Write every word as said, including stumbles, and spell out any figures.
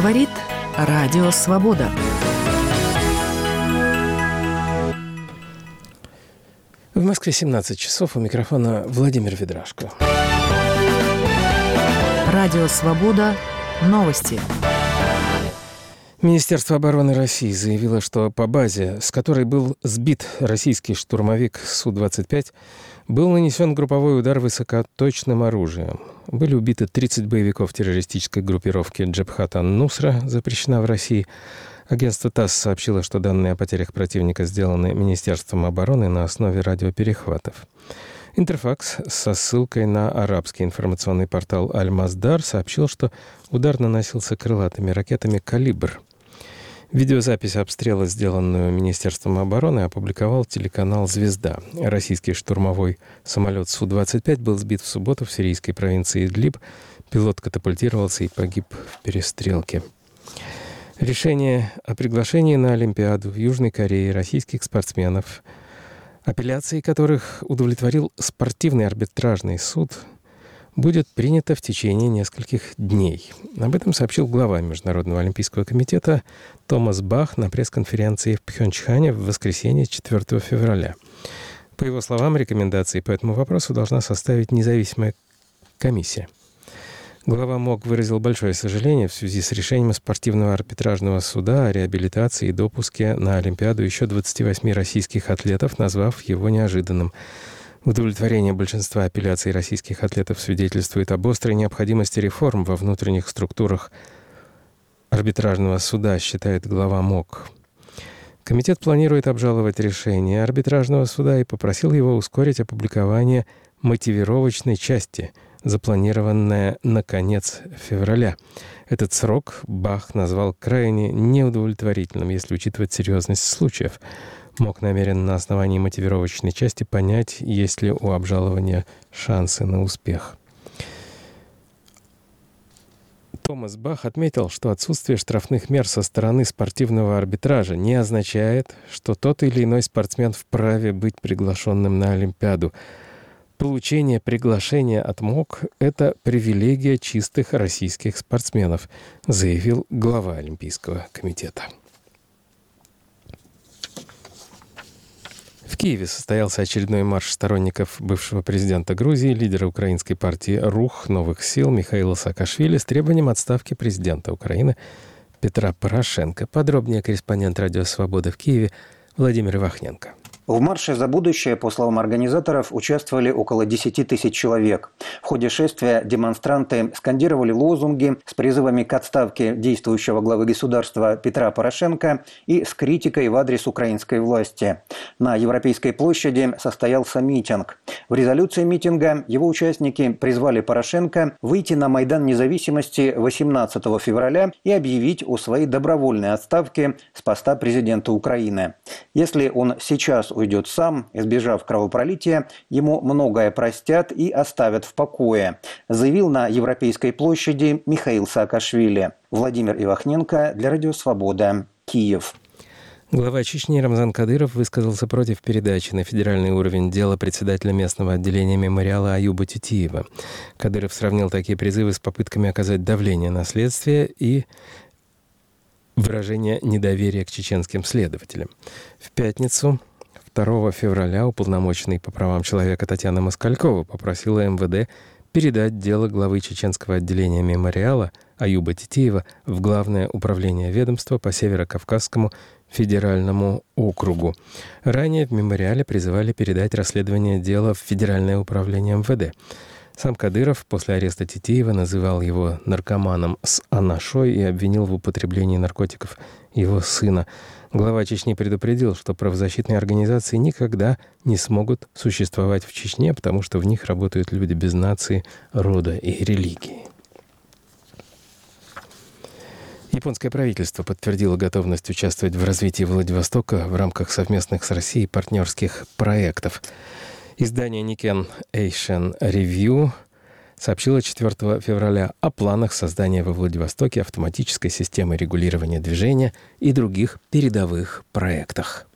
Говорит Радио Свобода. В Москве семнадцать часов. У микрофона Владимир Ведрашко. Радио Свобода. Новости. Министерство обороны России заявило, что по базе, с которой был сбит российский штурмовик Су двадцать пять, был нанесен групповой удар высокоточным оружием. Были убиты тридцать боевиков террористической группировки «Джабхат ан-Нусра», запрещена в России. Агентство ТАСС сообщило, что данные о потерях противника сделаны Министерством обороны на основе радиоперехватов. Интерфакс со ссылкой на арабский информационный портал «Аль-Масдар» сообщил, что удар наносился крылатыми ракетами «Калибр». Видеозапись обстрела, сделанную Министерством обороны, опубликовал телеканал «Звезда». Российский штурмовой самолет Су двадцать пять был сбит в субботу в сирийской провинции Идлиб. Пилот катапультировался и погиб в перестрелке. Решение о приглашении на Олимпиаду в Южной Корее российских спортсменов, апелляции которых удовлетворил спортивный арбитражный суд, будет принято в течение нескольких дней. Об этом сообщил глава Международного олимпийского комитета Томас Бах на пресс-конференции в Пхенчхане в воскресенье четвёртого февраля. По его словам, рекомендации по этому вопросу должна составить независимая комиссия. Глава МОК выразил большое сожаление в связи с решением спортивного арбитражного суда о реабилитации и допуске на Олимпиаду еще двадцати восьми российских атлетов, назвав его неожиданным. Удовлетворение большинства апелляций российских атлетов свидетельствует об острой необходимости реформ во внутренних структурах арбитражного суда, считает глава МОК. Комитет планирует обжаловать решение арбитражного суда и попросил его ускорить опубликование мотивировочной части, запланированное на конец февраля. Этот срок Бах назвал крайне неудовлетворительным, если учитывать серьезность случаев. МОК намерен на основании мотивировочной части понять, есть ли у обжалования шансы на успех. Томас Бах отметил, что отсутствие штрафных мер со стороны спортивного арбитража не означает, что тот или иной спортсмен вправе быть приглашенным на Олимпиаду. Получение приглашения от МОК – это привилегия чистых российских спортсменов, заявил глава Олимпийского комитета. В Киеве состоялся очередной марш сторонников бывшего президента Грузии, лидера украинской партии «Рух новых сил» Михаила Саакашвили с требованием отставки президента Украины Петра Порошенко. Подробнее корреспондент «Радио Свобода» в Киеве Владимир Ивахненко. В марше за будущее, по словам организаторов, участвовали около десяти тысяч человек. В ходе шествия демонстранты скандировали лозунги с призывами к отставке действующего главы государства Петра Порошенко и с критикой в адрес украинской власти. На Европейской площади состоялся митинг. В резолюции митинга его участники призвали Порошенко выйти на Майдан Независимости восемнадцатого февраля и объявить о своей добровольной отставке с поста президента Украины. Если он сейчас уйдет сам, избежав кровопролития, ему многое простят и оставят в покое, заявил на Европейской площади Михаил Саакашвили. Владимир Ивахненко для Радио Свобода, Киев. Глава Чечни Рамзан Кадыров высказался против передачи на федеральный уровень дела председателя местного отделения мемориала Аюба Титиева. Кадыров сравнил такие призывы с попытками оказать давление на следствие и выражение недоверия к чеченским следователям. В пятницу, второго февраля, уполномоченный по правам человека Татьяна Москалькова попросила эм вэ дэ передать дело главы чеченского отделения мемориала Аюба Титиева в Главное управление ведомства по Северо-Кавказскому федеральному округу. Ранее в мемориале призывали передать расследование дела в Федеральное управление эм вэ дэ. Сам Кадыров после ареста Титиева называл его наркоманом с анашой и обвинил в употреблении наркотиков его сына. Глава Чечни предупредил, что правозащитные организации никогда не смогут существовать в Чечне, потому что в них работают люди без нации, рода и религии. Японское правительство подтвердило готовность участвовать в развитии Владивостока в рамках совместных с Россией партнерских проектов. Издание Nikkei Asian Review сообщила четвёртого февраля о планах создания во Владивостоке автоматической системы регулирования движения и других передовых проектах.